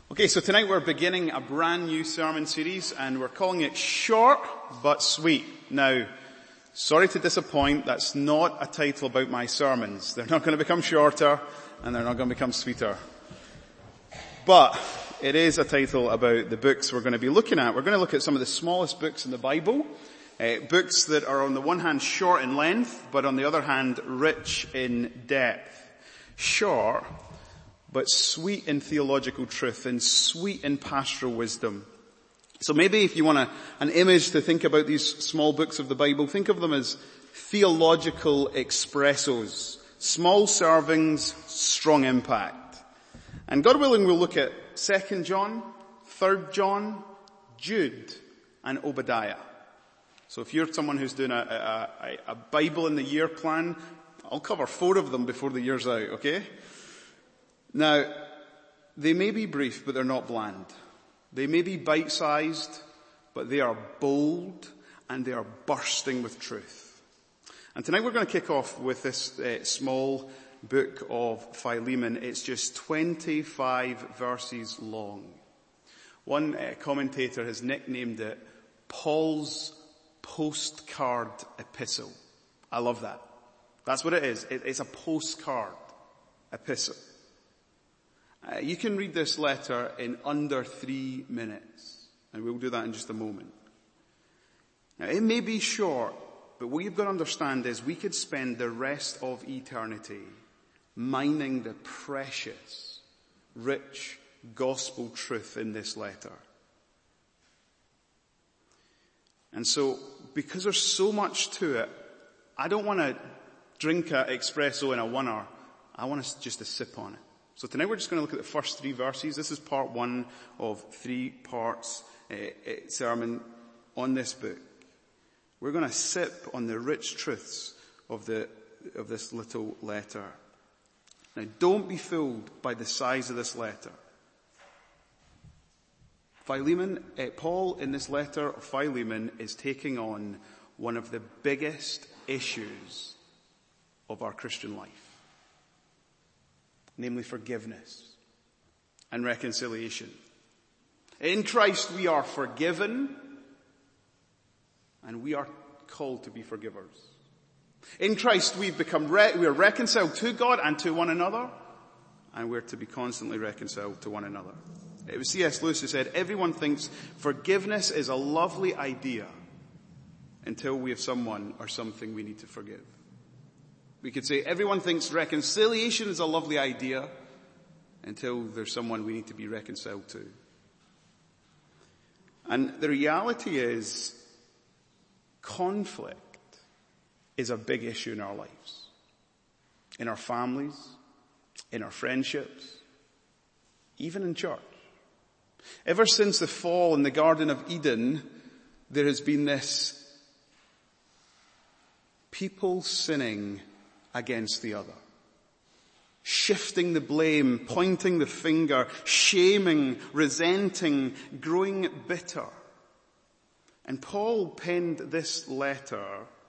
Okay, so tonight we're beginning a brand new sermon series and we're calling it Short But Sweet. Now, sorry to disappoint, that's not a title about my sermons. They're not going to become shorter and they're not going to become sweeter. But it is a title about the books we're going to be looking at. We're going to look at some of the smallest books in the Bible. Books that are on the one hand short in length, but on the other hand rich in depth. Short, but sweet in theological truth and sweet in pastoral wisdom. So maybe if you want an image to think about these small books of the Bible, think of them as theological espressos. Small servings, strong impact. And God willing, we'll look at 2 John, 3 John, Jude, and Obadiah. So if you're someone who's doing a Bible in the year plan, I'll cover 4 of them before the year's out, okay? Now, they may be brief, but they're not bland. They may be bite-sized, but they are bold and they are bursting with truth. And tonight we're going to kick off with this small book of Philemon. It's just 25 verses long. One commentator has nicknamed it Paul's postcard epistle. I love that. That's what it is. It's a postcard epistle. You can read this letter in under 3 minutes, and we'll do that in just a moment. Now, it may be short, but what you've got to understand is we could spend the rest of eternity mining the precious, rich gospel truth in this letter. And so, because there's so much to it, I don't want to drink an espresso in a one-hour. I want us just to sip on it. So tonight we're just going to look at the first 3 verses. This is part 1 of 3 parts sermon on this book. We're going to sip on the rich truths of this little letter. Now don't be fooled by the size of this letter. Paul in this letter of Philemon is taking on one of the biggest issues of our Christian life. Namely forgiveness and reconciliation. In Christ we are forgiven and we are called to be forgivers. In Christ we are reconciled to God and to one another, and we're to be constantly reconciled to one another. It was C.S. Lewis who said, everyone thinks forgiveness is a lovely idea until we have someone or something we need to forgive. We could say everyone thinks reconciliation is a lovely idea until there's someone we need to be reconciled to. And the reality is conflict is a big issue in our lives, in our families, in our friendships, even in church. Ever since the fall in the Garden of Eden, there has been this people sinning against the other. Shifting the blame, pointing the finger, shaming, resenting, growing bitter. And Paul penned this letter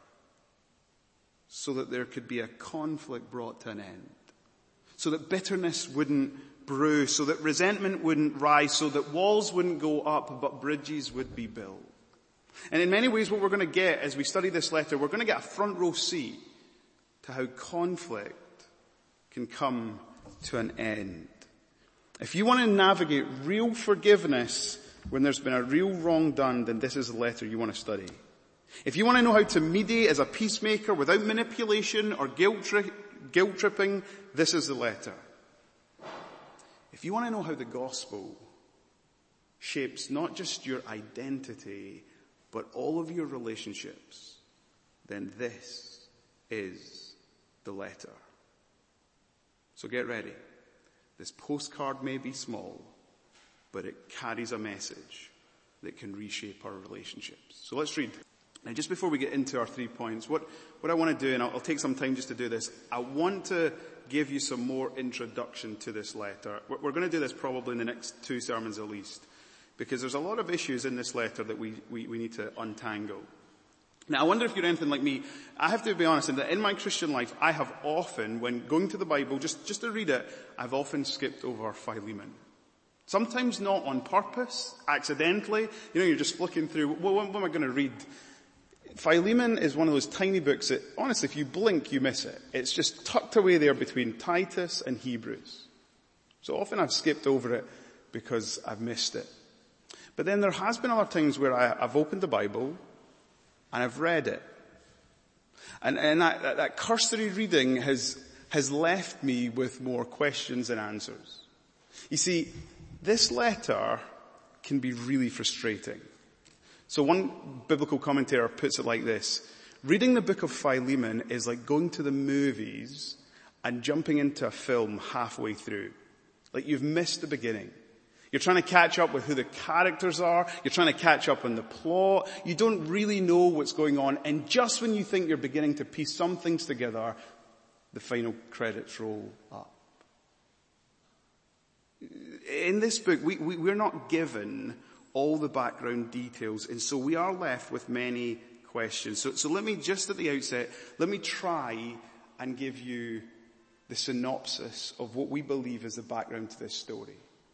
so that there could be a conflict brought to an end. So that bitterness wouldn't brew, so that resentment wouldn't rise, so that walls wouldn't go up, but bridges would be built. And in many ways what we're going to get as we study this letter, we're going to get a front row seat to how conflict can come to an end. If you want to navigate real forgiveness when there's been a real wrong done, then this is the letter you want to study. If you want to know how to mediate as a peacemaker without manipulation or guilt tripping, this is the letter. If you want to know how the gospel shapes not just your identity, but all of your relationships, then this is the letter. So get ready. This postcard may be small, but it carries a message that can reshape our relationships. So let's read. Now just before we get into our 3 points, what I want to do, and I'll take some time just to do this, I want to give you some more introduction to this letter. We're going to do this probably in the next 2 sermons at least, because there's a lot of issues in this letter that we need to untangle. Now, I wonder if you're anything like me. I have to be honest in that in my Christian life, I have often, when going to the Bible, just to read it, I've often skipped over Philemon. Sometimes not on purpose, accidentally. You're just flicking through, what am I going to read? Philemon is one of those tiny books that, honestly, if you blink, you miss it. It's just tucked away there between Titus and Hebrews. So often I've skipped over it because I've missed it. But then there has been other times where I've opened the Bible and I've read it. And that cursory reading has left me with more questions than answers. You see, this letter can be really frustrating. So one biblical commentator puts it like this: reading the book of Philemon is like going to the movies and jumping into a film halfway through. Like you've missed the beginning. You're trying to catch up with who the characters are. You're trying to catch up on the plot. You don't really know what's going on. And just when you think you're beginning to piece some things together, the final credits roll up. In this book, we're not given all the background details, and so we are left with many questions. So let me, just at the outset, let me try and give you the synopsis of what we believe is the background to this story.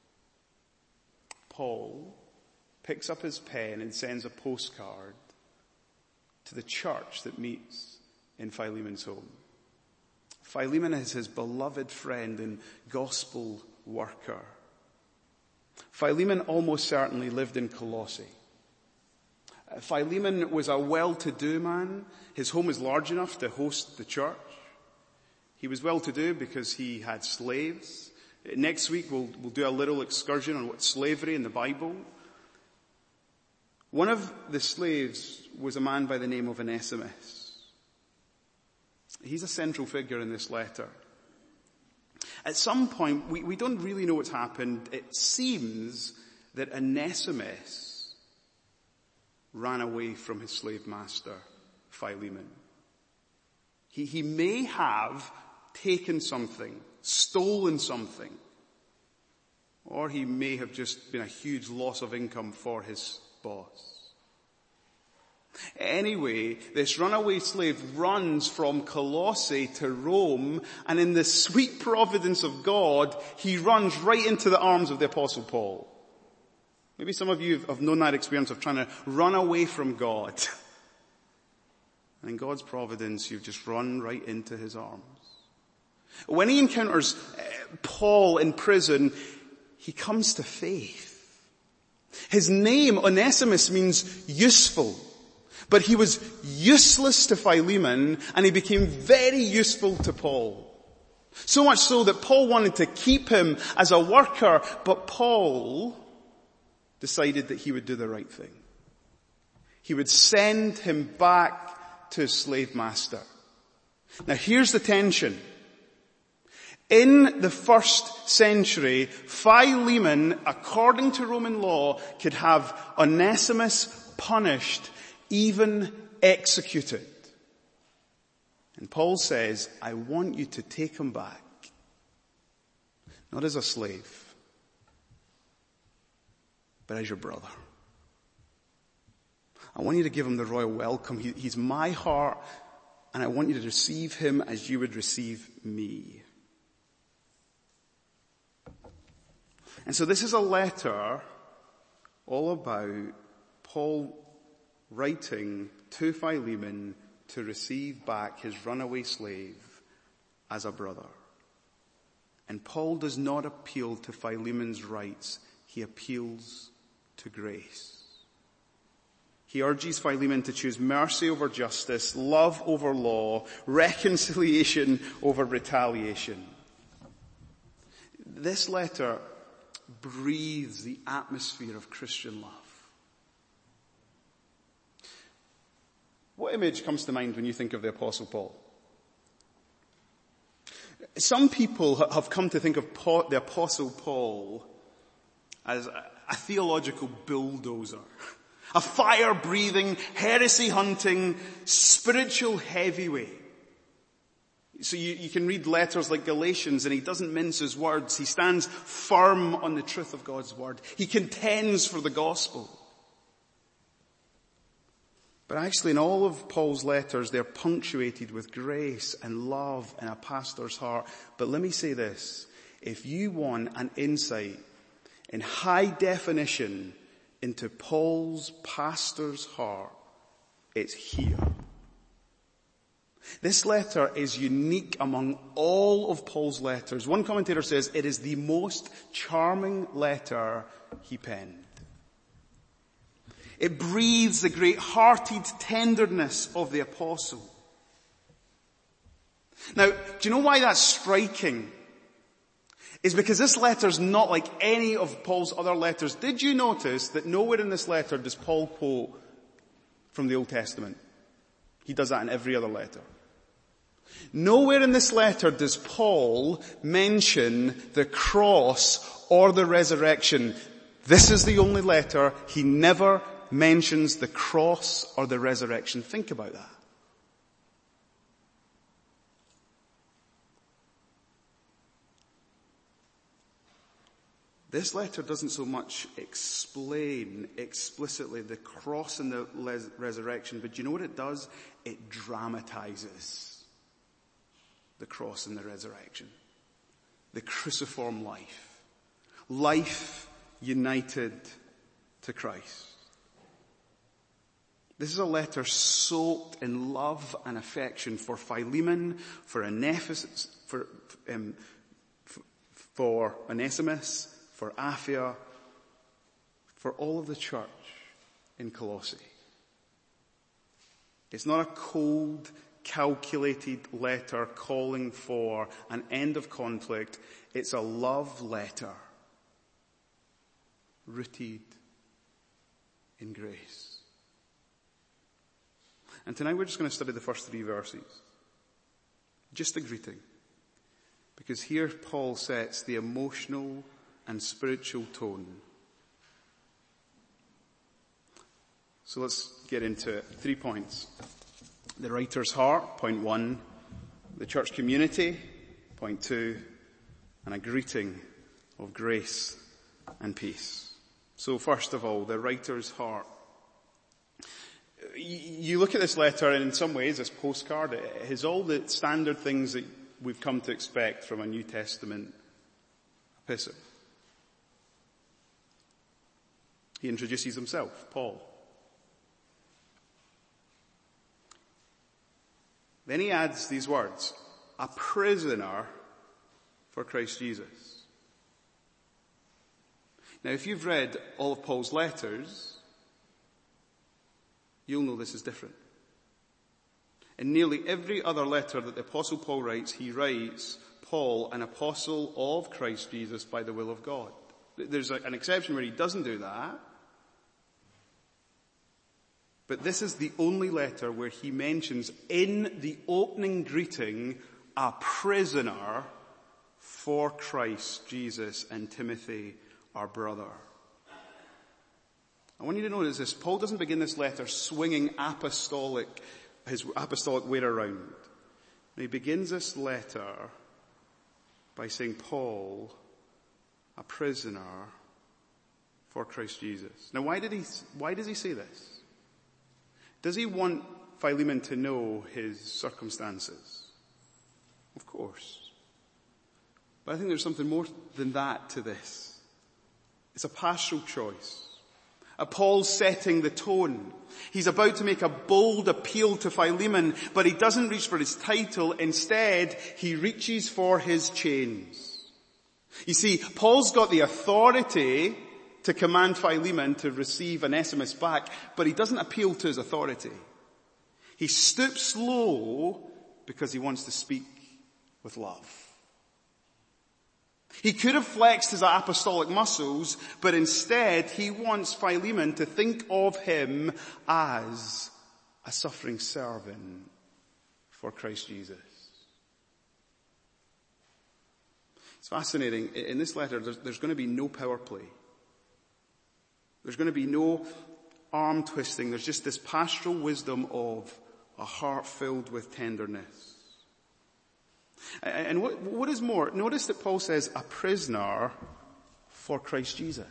Paul picks up his pen and sends a postcard to the church that meets in Philemon's home. Philemon is his beloved friend and gospel worker. Philemon almost certainly lived in Colossae. Philemon was a well-to-do man. His home was large enough to host the church. He was well-to-do because he had slaves. Next week we'll do a little excursion on what's slavery in the Bible. One of the slaves was a man by the name of Onesimus. He's a central figure in this letter. At some point, we don't really know what's happened. It seems that Onesimus ran away from his slave master, Philemon. He may have taken something, stolen something, or he may have just been a huge loss of income for his boss. Anyway, this runaway slave runs from Colossae to Rome, and in the sweet providence of God, he runs right into the arms of the Apostle Paul. Maybe some of you have known that experience of trying to run away from God. And in God's providence, you've just run right into his arms. When he encounters Paul in prison, he comes to faith. His name, Onesimus, means useful. But he was useless to Philemon, and he became very useful to Paul. So much so that Paul wanted to keep him as a worker, but Paul decided that he would do the right thing. He would send him back to his slave master. Now here's the tension. In the first century, Philemon, according to Roman law, could have Onesimus punished, even executed. And Paul says, I want you to take him back, not as a slave, but as your brother. I want you to give him the royal welcome. He's my heart, and I want you to receive him as you would receive me. And so this is a letter all about Paul writing to Philemon to receive back his runaway slave as a brother. And Paul does not appeal to Philemon's rights. He appeals to grace. He urges Philemon to choose mercy over justice, love over law, reconciliation over retaliation. This letter breathes the atmosphere of Christian love. What image comes to mind when you think of the Apostle Paul? Some people have come to think of the Apostle Paul as a theological bulldozer, a fire-breathing, heresy-hunting, spiritual heavyweight. So you can read letters like Galatians, and he doesn't mince his words. He stands firm on the truth of God's word. He contends for the gospel. But actually in all of Paul's letters, they're punctuated with grace and love and a pastor's heart. But let me say this. If you want an insight in high definition into Paul's pastor's heart, it's here. This letter is unique among all of Paul's letters. One commentator says it is the most charming letter he penned. It breathes the great-hearted tenderness of the apostle. Now, do you know why that's striking? It's because this letter's not like any of Paul's other letters. Did you notice that nowhere in this letter does Paul quote from the Old Testament? He does that in every other letter. Nowhere in this letter does Paul mention the cross or the resurrection. This is the only letter he never mentions the cross or the resurrection. Think about that. This letter doesn't so much explain explicitly the cross and the resurrection, but you know what it does? It dramatizes the cross and the resurrection. The cruciform life. Life united to Christ. This is a letter soaked in love and affection for Philemon, for Onesimus, for Onesimus, for Apphia, for all of the church in Colossae. It's not a cold, calculated letter calling for an end of conflict. It's a love letter rooted in grace. And tonight we're just going to study the first 3 verses. Just a greeting. Because here Paul sets the emotional and spiritual tone. So let's get into it. 3 points. The writer's heart, point 1. The church community, point 2. And a greeting of grace and peace. So first of all, the writer's heart. You look at this letter, and in some ways, this postcard, it has all the standard things that we've come to expect from a New Testament epistle. He introduces himself, Paul. Then he adds these words, a prisoner for Christ Jesus. Now, if you've read all of Paul's letters, you'll know this is different. In nearly every other letter that the Apostle Paul writes, he writes, Paul, an apostle of Christ Jesus by the will of God. There's an exception where he doesn't do that. But this is the only letter where he mentions in the opening greeting a prisoner for Christ Jesus and Timothy, our brother. I want you to notice this. Paul doesn't begin this letter swinging his apostolic weight around. He begins this letter by saying, Paul, a prisoner for Christ Jesus. Now why does he say this? Does he want Philemon to know his circumstances? Of course. But I think there's something more than that to this. It's a pastoral choice. Paul's setting the tone. He's about to make a bold appeal to Philemon, but he doesn't reach for his title. Instead, he reaches for his chains. You see, Paul's got the authority to command Philemon to receive Onesimus back, but he doesn't appeal to his authority. He stoops low because he wants to speak with love. He could have flexed his apostolic muscles, but instead he wants Philemon to think of him as a suffering servant for Christ Jesus. It's fascinating. In this letter, there's going to be no power play. There's going to be no arm twisting. There's just this pastoral wisdom of a heart filled with tenderness. And what is more, notice that Paul says a prisoner for Christ Jesus.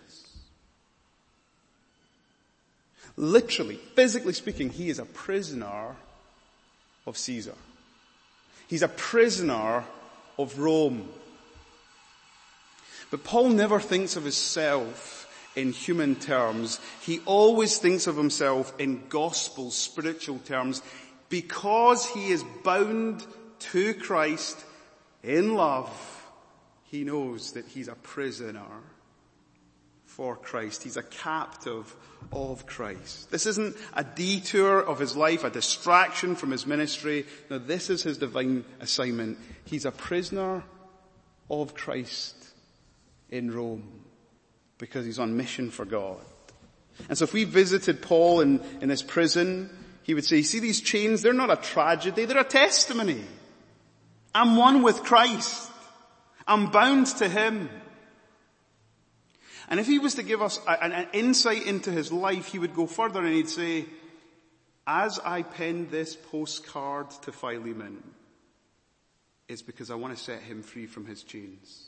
Literally, physically speaking, he is a prisoner of Caesar. He's a prisoner of Rome. But Paul never thinks of himself in human terms. He always thinks of himself in gospel, spiritual terms, because he is bound to Christ in love. He knows that he's a prisoner for Christ. He's a captive of Christ. This isn't a detour of his life, a distraction from his ministry. No, this is his divine assignment. He's a prisoner of Christ in Rome because he's on mission for God. And so if we visited Paul in his prison, he would say, see these chains, they're not a tragedy, they're a testimony. I'm one with Christ. I'm bound to him. And if he was to give us an insight into his life, he would go further and he'd say, as I penned this postcard to Philemon, it's because I want to set him free from his chains.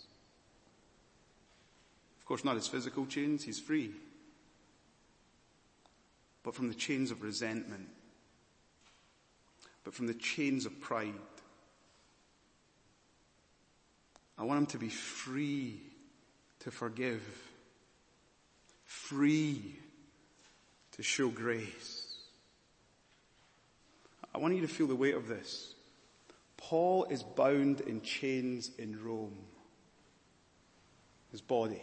Of course, not his physical chains, he's free. But from the chains of resentment. But from the chains of pride. I want him to be free to forgive. Free to show grace. I want you to feel the weight of this. Paul is bound in chains in Rome. His body.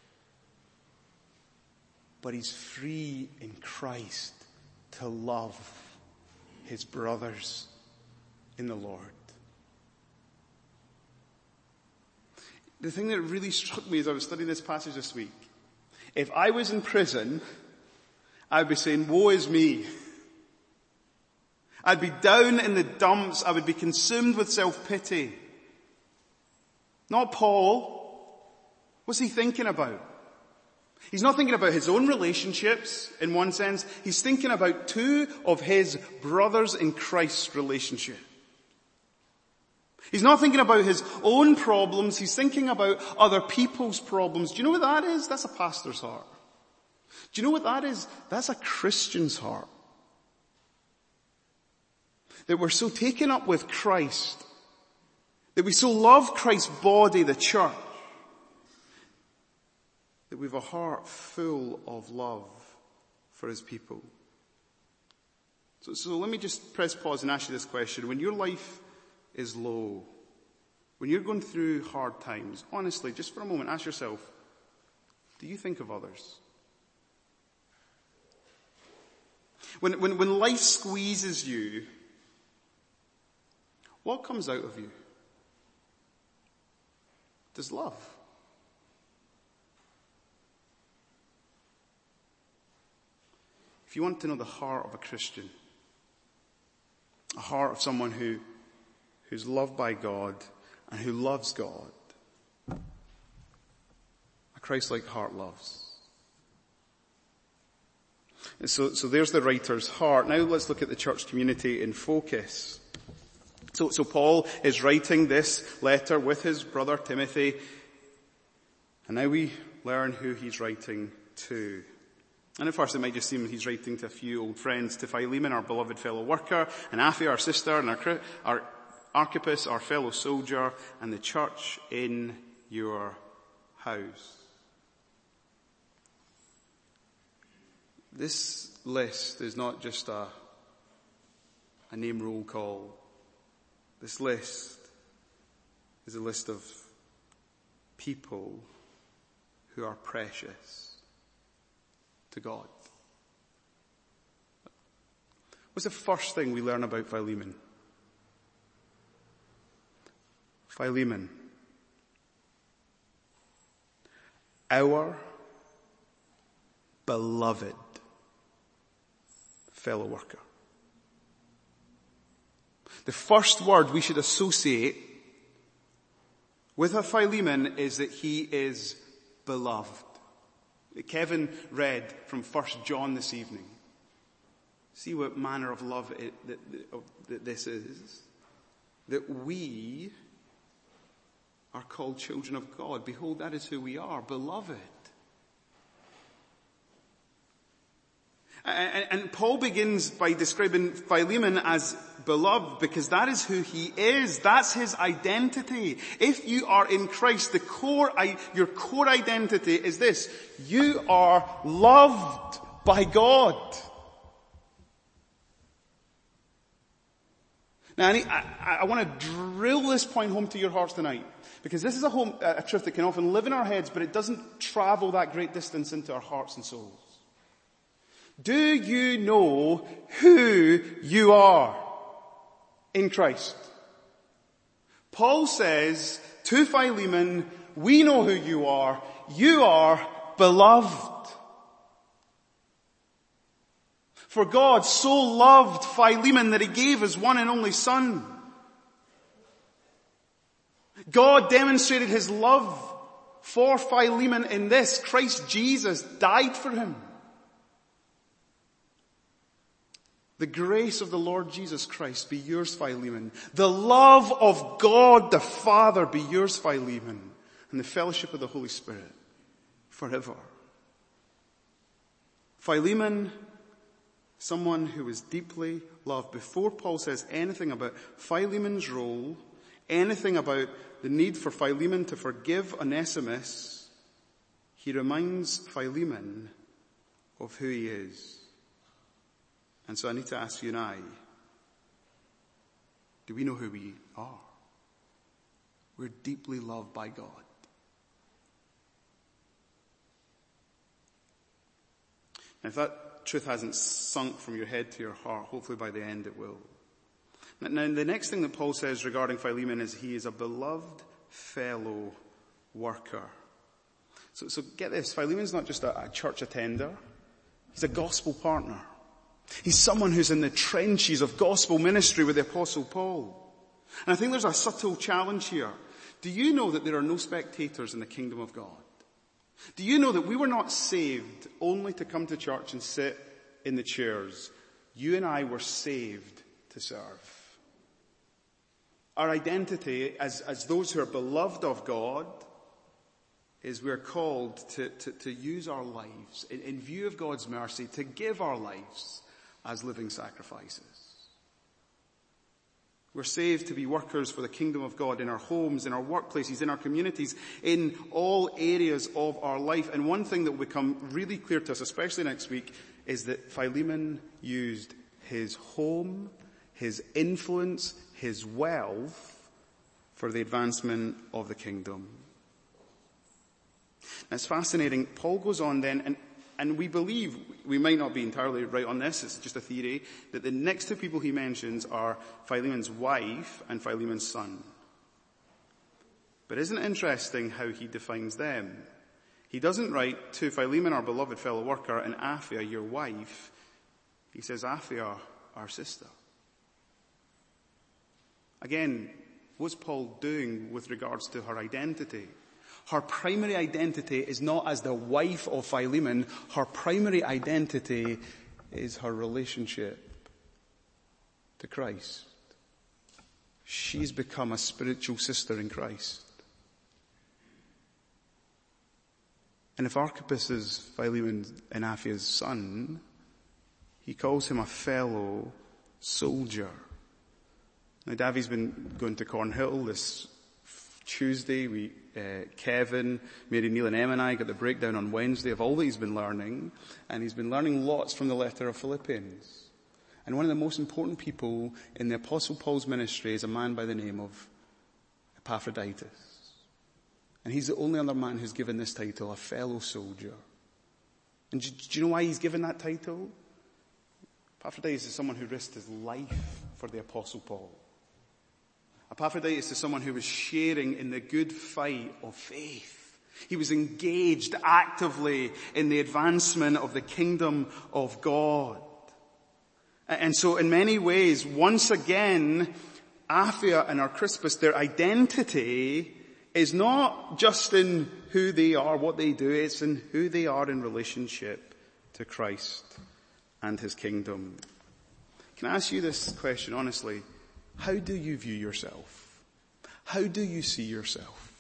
But he's free in Christ to love his brothers in the Lord. The thing that really struck me as I was studying this passage this week, if I was in prison, I'd be saying, woe is me. I'd be down in the dumps. I would be consumed with self-pity. Not Paul. What's he thinking about? He's not thinking about his own relationships in one sense. He's thinking about two of his brothers in Christ's relationship. He's not thinking about his own problems. He's thinking about other people's problems. Do you know what that is? That's a pastor's heart. Do you know what that is? That's a Christian's heart. That we're so taken up with Christ, that we so love Christ's body, the church, that we have a heart full of love for his people. So let me just press pause and ask you this question. When your life is low, when you're going through hard times, honestly, just for a moment, ask yourself, do you think of others? When life squeezes you, what comes out of you? Does love. If you want to know the heart of a Christian, a heart of someone who's loved by God and who loves God, a Christ-like heart loves. And so there's the writer's heart. Now let's look at the church community in focus. So Paul is writing this letter with his brother Timothy, and now we learn who he's writing to. And at first it might just seem he's writing to a few old friends, to Philemon, our beloved fellow worker, and Apphia, our sister, and our Archippus, our fellow soldier, and the church in your house. This list is not just a name roll call. This list is a list of people who are precious to God. What's the first thing we learn about Philemon? Philemon, our beloved fellow worker. The first word we should associate with a Philemon is that he is beloved. Kevin read from 1 John this evening. See what manner of love that this is. That we are called children of God. Behold, that is who we are, beloved. And Paul begins by describing Philemon as beloved, because that is who he is. That's his identity. If you are in Christ, your core identity is this: you are loved by God. Now, I want to drill this point home to your hearts tonight, because this is a truth that can often live in our heads, but it doesn't travel that great distance into our hearts and souls. Do you know who you are in Christ? Paul says to Philemon, we know who you are. You are beloved. For God so loved Philemon that he gave his one and only son. God demonstrated his love for Philemon in this: Christ Jesus died for him. The grace of the Lord Jesus Christ be yours, Philemon. The love of God the Father be yours, Philemon. And the fellowship of the Holy Spirit forever. Philemon, someone who was deeply loved. Before Paul says anything about Philemon's role, anything about the need for Philemon to forgive Onesimus, he reminds Philemon of who he is. And so I need to ask you and I, do we know who we are? We're deeply loved by God. Now, if that truth hasn't sunk from your head to your heart, hopefully by the end it will. Now, the next thing that Paul says regarding Philemon is he is a beloved fellow worker. So get this, Philemon's not just a church attender. He's a gospel partner. He's someone who's in the trenches of gospel ministry with the Apostle Paul. And I think there's a subtle challenge here. Do you know that there are no spectators in the kingdom of God? Do you know that we were not saved only to come to church and sit in the chairs? You and I were saved to serve. Our identity as those who are beloved of God is we're called to use our lives in view of God's mercy, to give our lives as living sacrifices. We're saved to be workers for the kingdom of God in our homes, in our workplaces, in our communities, in all areas of our life. And one thing that will become really clear to us, especially next week, is that Philemon used his home, his influence, his wealth for the advancement of the kingdom. Now, it's fascinating. Paul goes on then, and we believe, we might not be entirely right on this, it's just a theory, that the next two people he mentions are Philemon's wife and Philemon's son. But isn't it interesting how he defines them? He doesn't write to Philemon, our beloved fellow worker, and Apphia, your wife. He says, Apphia, our sister. Again, what's Paul doing with regards to her identity? Her primary identity is not as the wife of Philemon. Her primary identity is her relationship to Christ. She's become a spiritual sister in Christ. And if Archippus is Philemon and Aphia's son, he calls him a fellow soldier. Now, Davy's been going to Cornhill this Tuesday. Kevin, Mary, Neil and Em and I got the breakdown on Wednesday of all that he's been learning. And he's been learning lots from the letter of Philippians. And one of the most important people in the Apostle Paul's ministry is a man by the name of Epaphroditus. And he's the only other man who's given this title, a fellow soldier. And do you know why he's given that title? Epaphroditus is someone who risked his life for the Apostle Paul. Epaphroditus is someone who was sharing in the good fight of faith. He was engaged actively in the advancement of the kingdom of God. And so in many ways, once again, Apphia and Archippus, their identity is not just in who they are, what they do, it's in who they are in relationship to Christ and his kingdom. Can I ask you this question honestly? How do you view yourself? How do you see yourself?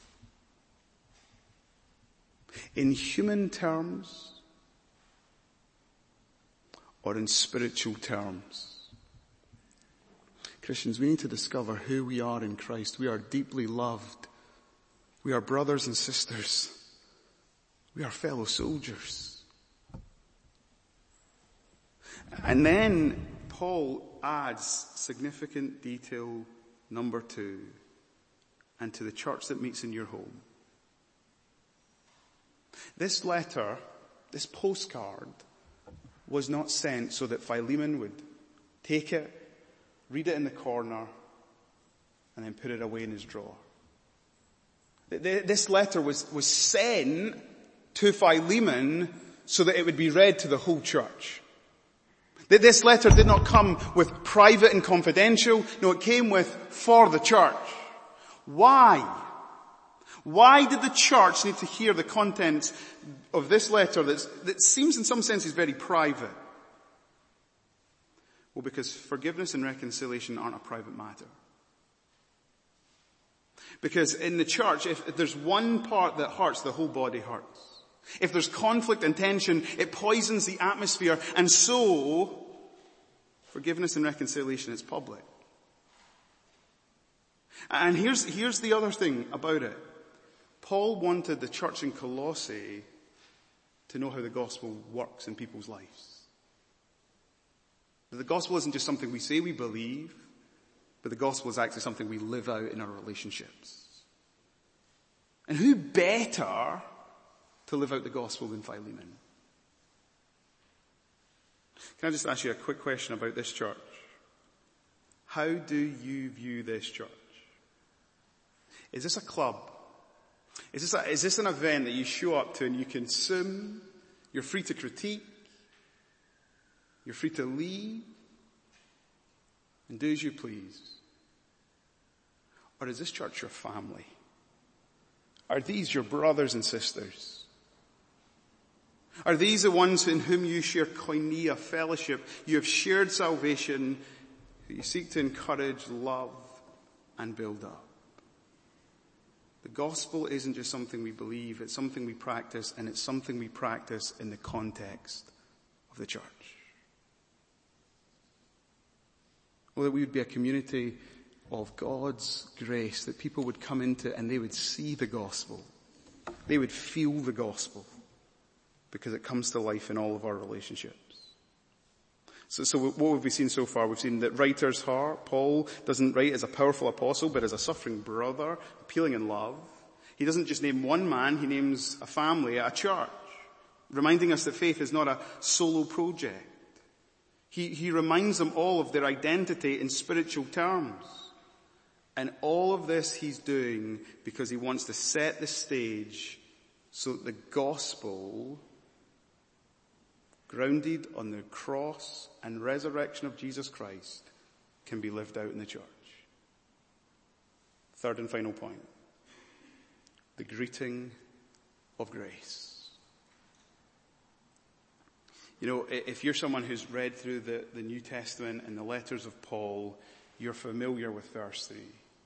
In human terms or in spiritual terms? Christians, we need to discover who we are in Christ. We are deeply loved. We are brothers and sisters. We are fellow soldiers. And then Paul adds significant detail number 2, and to the church that meets in your home. This letter, this postcard, was not sent so that Philemon would take it, read it in the corner, and then put it away in his drawer. This letter was sent to Philemon so that it would be read to the whole church. This letter did not come with private and confidential. No, it came with for the church. Why? Why did the church need to hear the contents of this letter that seems in some senses very private? Well, because forgiveness and reconciliation aren't a private matter. Because in the church, if there's one part that hurts, the whole body hurts. If there's conflict and tension, it poisons the atmosphere. And so, forgiveness and reconciliation is public. And here's the other thing about it. Paul wanted the church in Colossae to know how the gospel works in people's lives. The gospel isn't just something we say we believe, but the gospel is actually something we live out in our relationships. And who better to live out the gospel than Philemon? Can I just ask you a quick question about this church? How do you view this church? Is this a club? Is this an event that you show up to and you consume? You're free to critique. You're free to leave. And do as you please. Or is this church your family? Are these your brothers and sisters? Are these the ones in whom you share koinonia, fellowship? You have shared salvation, who you seek to encourage, love, and build up. The gospel isn't just something we believe, it's something we practice, and it's something we practice in the context of the church. Well, that we would be a community of God's grace, that people would come into and they would see the gospel. They would feel the gospel because it comes to life in all of our relationships. So what have we seen so far? We've seen that writer's heart. Paul doesn't write as a powerful apostle, but as a suffering brother, appealing in love. He doesn't just name one man, he names a family, a church, reminding us that faith is not a solo project. He reminds them all of their identity in spiritual terms. And all of this he's doing because he wants to set the stage so that the gospel, grounded on the cross and resurrection of Jesus Christ, can be lived out in the church. Third and final point. The greeting of grace. You know, if you're someone who's read through the New Testament and the letters of Paul, you're familiar with verse 3.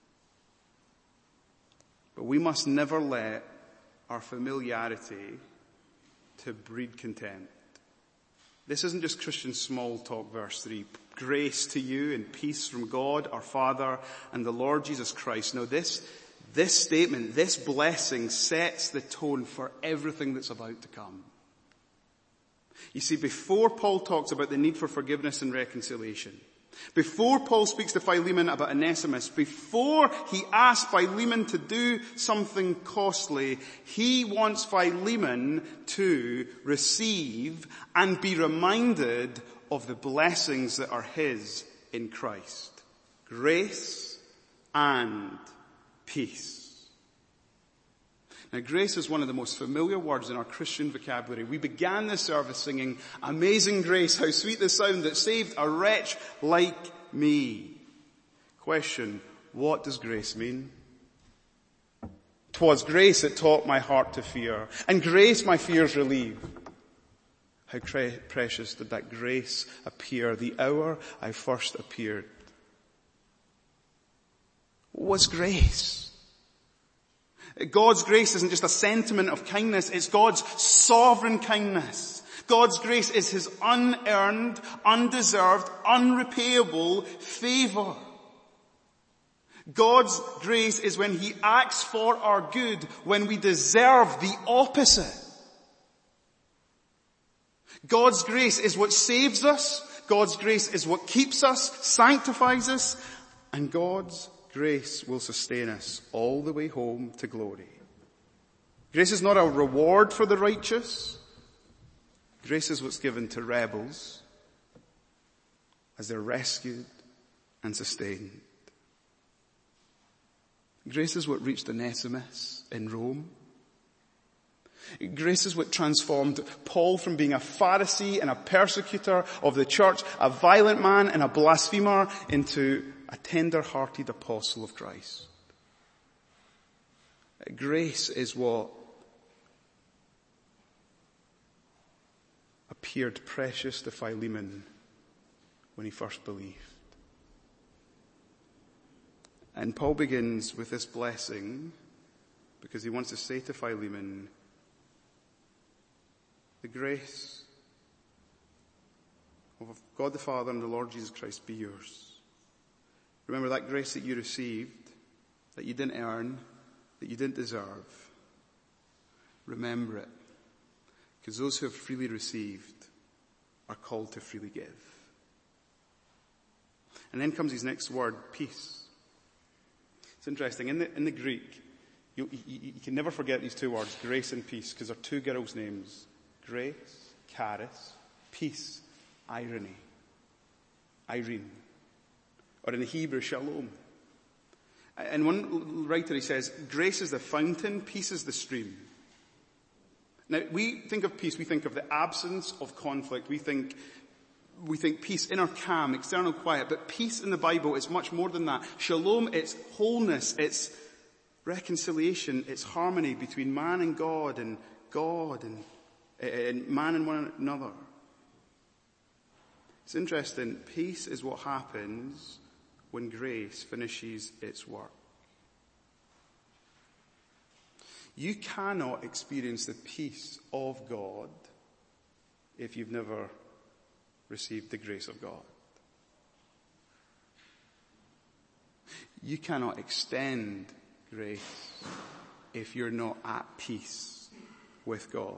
But we must never let our familiarity to breed contempt. This isn't just Christian small talk, verse 3. Grace to you and peace from God, our Father, and the Lord Jesus Christ. Now this statement, this blessing sets the tone for everything that's about to come. You see, before Paul talks about the need for forgiveness and reconciliation, before Paul speaks to Philemon about Onesimus, before he asks Philemon to do something costly, he wants Philemon to receive and be reminded of the blessings that are his in Christ. Grace and peace. Now, grace is one of the most familiar words in our Christian vocabulary. We began this service singing, "Amazing grace, how sweet the sound that saved a wretch like me." Question, what does grace mean? "'Twas grace that taught my heart to fear, and grace my fears relieve." How precious did that grace appear the hour I first appeared. What's grace? God's grace isn't just a sentiment of kindness, it's God's sovereign kindness. God's grace is his unearned, undeserved, unrepayable favor. God's grace is when he acts for our good when we deserve the opposite. God's grace is what saves us. God's grace is what keeps us, sanctifies us, and God's grace will sustain us all the way home to glory. Grace is not a reward for the righteous. Grace is what's given to rebels as they're rescued and sustained. Grace is what reached Onesimus in Rome. Grace is what transformed Paul from being a Pharisee and a persecutor of the church, a violent man and a blasphemer, into a tender-hearted apostle of Christ. Grace is what appeared precious to Philemon when he first believed. And Paul begins with this blessing because he wants to say to Philemon, the grace of God the Father and the Lord Jesus Christ be yours. Remember that grace that you received, that you didn't earn, that you didn't deserve. Remember it. Because those who have freely received are called to freely give. And then comes his next word, peace. It's interesting. In the Greek, you can never forget these two words, grace and peace, because they're two girls' names. Grace, charis, peace, irene. Or in the Hebrew, shalom. And one writer, he says, grace is the fountain, peace is the stream. Now, we think of peace, we think of the absence of conflict. We think peace, inner calm, external quiet. But peace in the Bible is much more than that. Shalom, it's wholeness, it's reconciliation, it's harmony between man and God and man and one another. It's interesting. Peace is what happens when grace finishes its work. You cannot experience the peace of God if you've never received the grace of God. You cannot extend grace if you're not at peace with God.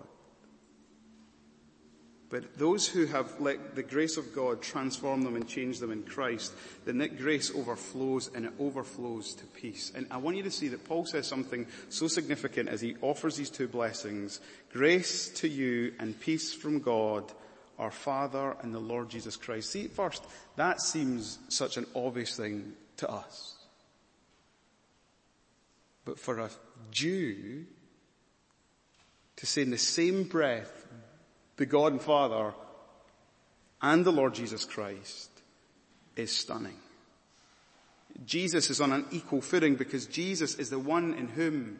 But those who have let the grace of God transform them and change them in Christ, then that grace overflows and it overflows to peace. And I want you to see that Paul says something so significant as he offers these two blessings. Grace to you and peace from God, our Father and the Lord Jesus Christ. See, at first, that seems such an obvious thing to us. But for a Jew to say in the same breath, the God and Father and the Lord Jesus Christ is stunning. Jesus is on an equal footing because Jesus is the one in whom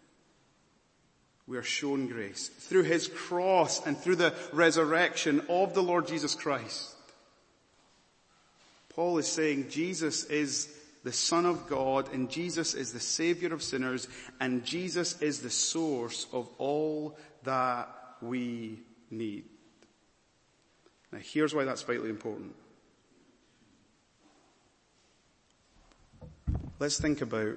we are shown grace. Through his cross and through the resurrection of the Lord Jesus Christ. Paul is saying Jesus is the Son of God and Jesus is the Savior of sinners and Jesus is the source of all that we need. Now here's why that's vitally important. Let's think about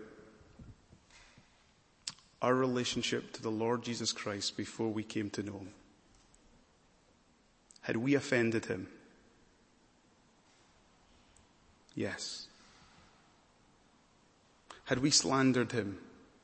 our relationship to the Lord Jesus Christ before we came to know him. Had we offended him? Yes. Had we slandered him?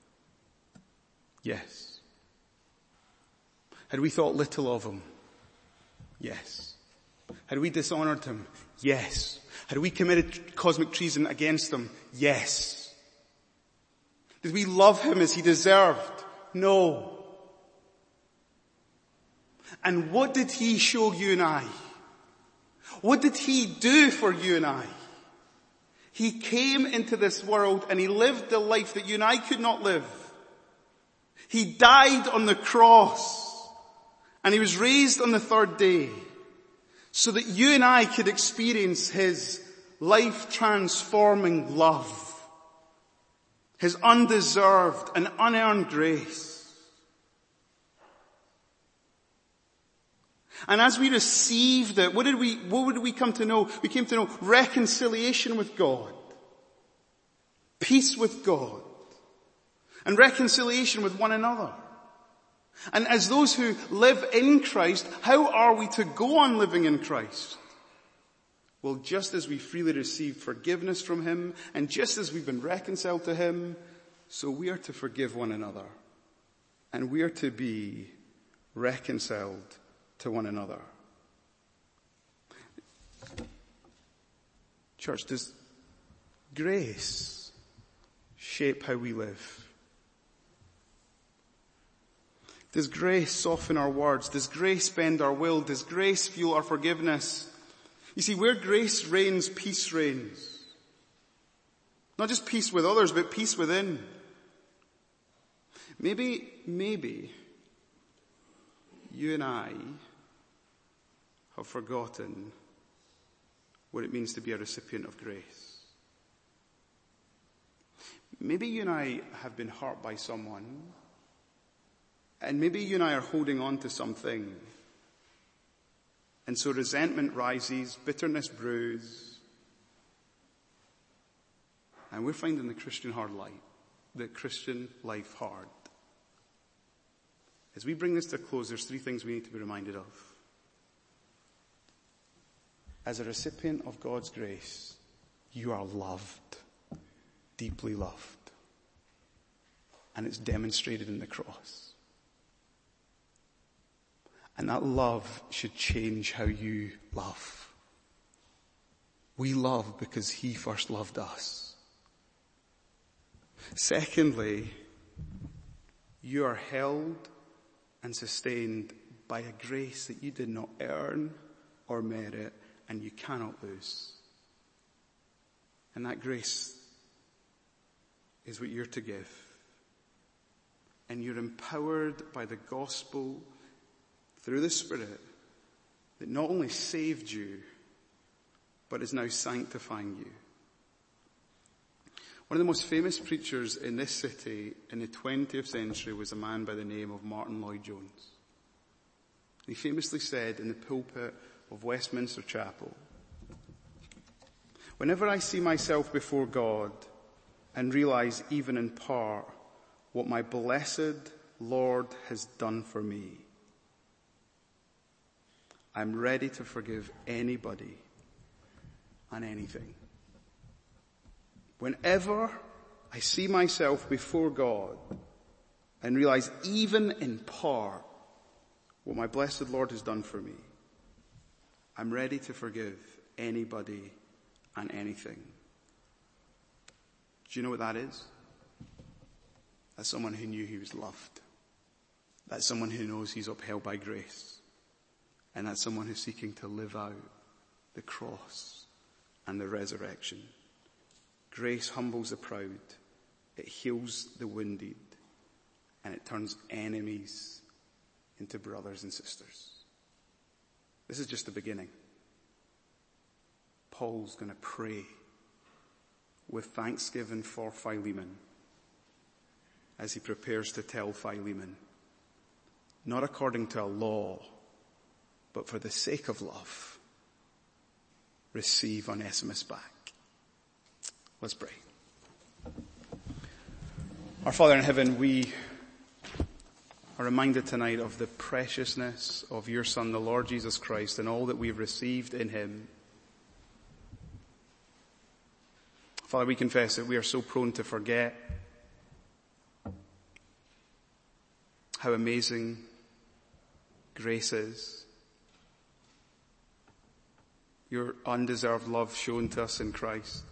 Yes. Had we thought little of him? Yes. Had we dishonored him? Yes. Had we committed cosmic treason against him? Yes. Did we love him as he deserved? No. And what did he show you and I? What did he do for you and I? He came into this world and he lived the life that you and I could not live. He died on the cross. And he was raised on the third day so that you and I could experience his life-transforming love, his undeserved and unearned grace. And as we received it, what did we come to know? We came to know reconciliation with God. peace with God, and reconciliation with one another. And as those who live in Christ, how are we to go on living in Christ? Well, just as we freely receive forgiveness from him, and just as we've been reconciled to him, so we are to forgive one another. And we are to be reconciled to one another. Church, does grace shape how we live? Does grace soften our words? Does grace bend our will? Does grace fuel our forgiveness? You see, where grace reigns, peace reigns. Not just peace with others, but peace within. Maybe you and I have forgotten what it means to be a recipient of grace. Maybe you and I have been hurt by someone, and maybe you and I are holding on to something. And so resentment rises, bitterness brews, and we're finding the Christian life hard. As we bring this to a close, there's three things we need to be reminded of. As a recipient of God's grace, you are loved, deeply loved. And it's demonstrated in the cross. And that love should change how you love. We love because he first loved us. Secondly, you are held and sustained by a grace that you did not earn or merit, and you cannot lose. And that grace is what you're to give. And you're empowered by the gospel through the Spirit that not only saved you, but is now sanctifying you. One of the most famous preachers in this city in the 20th century was a man by the name of Martin Lloyd-Jones. He famously said in the pulpit of Westminster Chapel, "Whenever I see myself before God and realize even in part what my blessed Lord has done for me, I'm ready to forgive anybody and anything. Whenever I see myself before God and realize even in part what my blessed Lord has done for me, I'm ready to forgive anybody and anything." Do you know what that is? That's someone who knew he was loved. That's someone who knows he's upheld by grace. And that's someone who's seeking to live out the cross and the resurrection. Grace humbles the proud, it heals the wounded, and it turns enemies into brothers and sisters. This is just the beginning. Paul's going to pray with thanksgiving for Philemon as he prepares to tell Philemon, not according to a law, but for the sake of love, receive Onesimus back. Let's pray. Our Father in heaven, we are reminded tonight of the preciousness of your Son, the Lord Jesus Christ, and all that we've received in him. Father, we confess that we are so prone to forget how amazing grace is. Your undeserved love shown to us in Christ.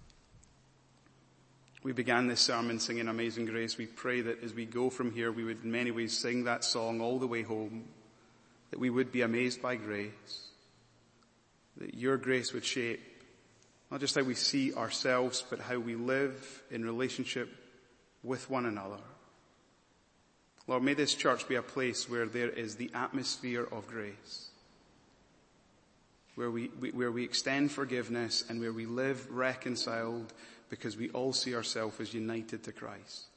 We began this sermon singing Amazing Grace. We pray that as we go from here, we would in many ways sing that song all the way home, that we would be amazed by grace, that your grace would shape not just how we see ourselves, but how we live in relationship with one another. Lord, may this church be a place where there is the atmosphere of grace, where we extend forgiveness and where we live reconciled because we all see ourselves as united to Christ.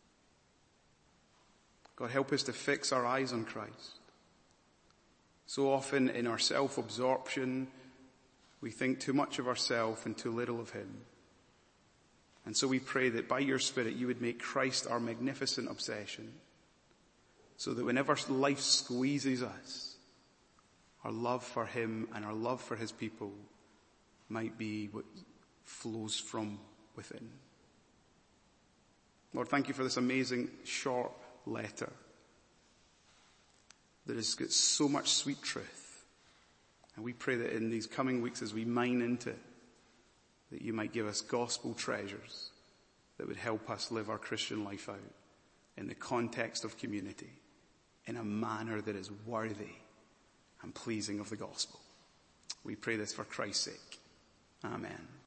God, help us to fix our eyes on Christ. So often in our self-absorption, we think too much of ourselves and too little of him. And so we pray that by your Spirit you would make Christ our magnificent obsession, so that whenever life squeezes us, our love for him and our love for his people might be what flows from within. Lord, thank you for this amazing short letter that has got so much sweet truth. And we pray that in these coming weeks as we mine into it, that you might give us gospel treasures that would help us live our Christian life out in the context of community in a manner that is worthy and pleasing of the gospel. We pray this for Christ's sake. Amen.